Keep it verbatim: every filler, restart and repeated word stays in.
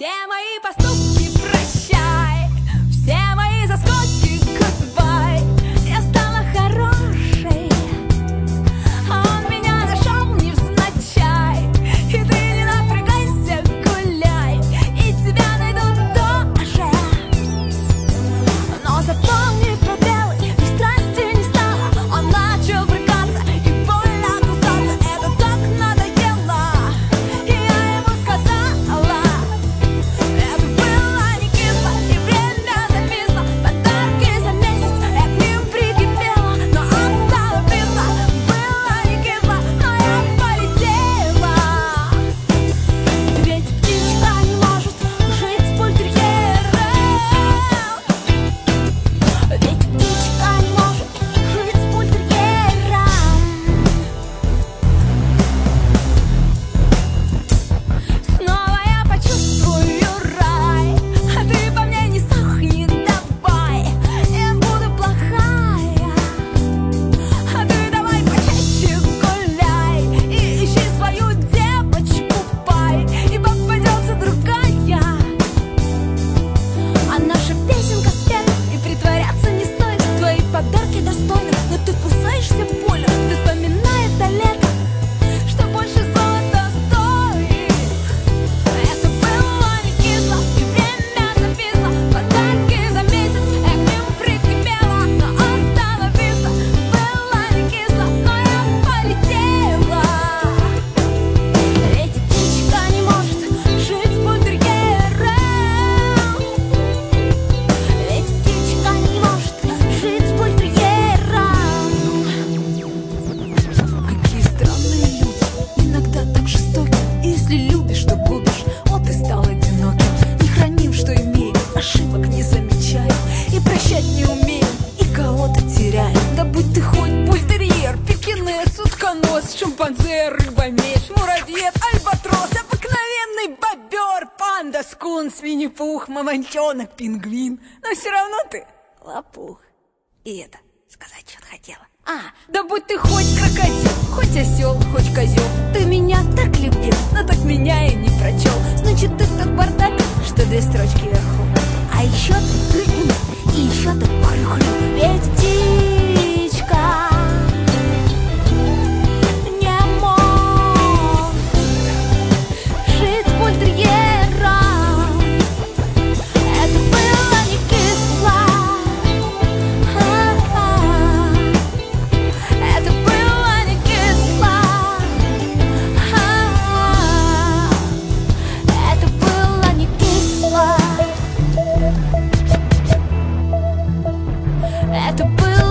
Все мои поступки прощай, все мои заскоки goodbye. Я стала хорошей, а он меня нашел невзначай. И ты не напрягайся, гуляй, и тебя найдут тоже. Но запомни пробелы, и страсти не стало. Он начал брыкаться и больно кусаться. Это так надоело, и я ему сказала. Это было не кисло, и время зависло. Подарки за месяц, я к ним прикипела. Но остановиться было не кисло, но я полетела. Ведь птичка не может жить с бультерьером. Ведь птичка не может жить с бультерьером. Снова я почувствую рай, а ты по мне не сохни, давай. Я буду плохая, а ты давай почаще гуляй. И ищи свою девочку, пай, и попадется другая. А наша песенка спета, и притворяться не стоит. Твои подарки достойны, но ты кусаешься больно. Ты вспоминай это лето, что больше золота стоит. Это было не кисло, и время зависло. Подарки за месяц, я к ним прикипела. Но остановиться было не кисло, но я полетела. Ведь птичка не может жить с бультерьером. Ведь птичка не может жить с бультерьером. Какие странные люди, иногда так жестоки. Если любишь, то губишь, вот и стал одиноким. Не храним, что имеем, ошибок не замечаем. И прощать не умеем, и кого-то теряем. Да будь ты хоть бультерьер, пекинес, утконос, шимпанзе, рыба-меч, муравьед, альбатрос, обыкновенный бобер, панда, скунс, винни-пух, мамонтенок, пингвин. Но все равно ты лопух. И это, сказать что-то хотела. А, да будь ты хоть крокодил, хоть осел, хоть козел. Ты меня так любил, но так меня и не прочел. Значит, ты тот бардак, что две строчки вверху. А еще ты хрю, и еще ты хрю-хрю. Ведь птичка не может жить с бультерьером. Это было не кисло. А-а. Это было не кисло. А-а. Это было не кисло. Это было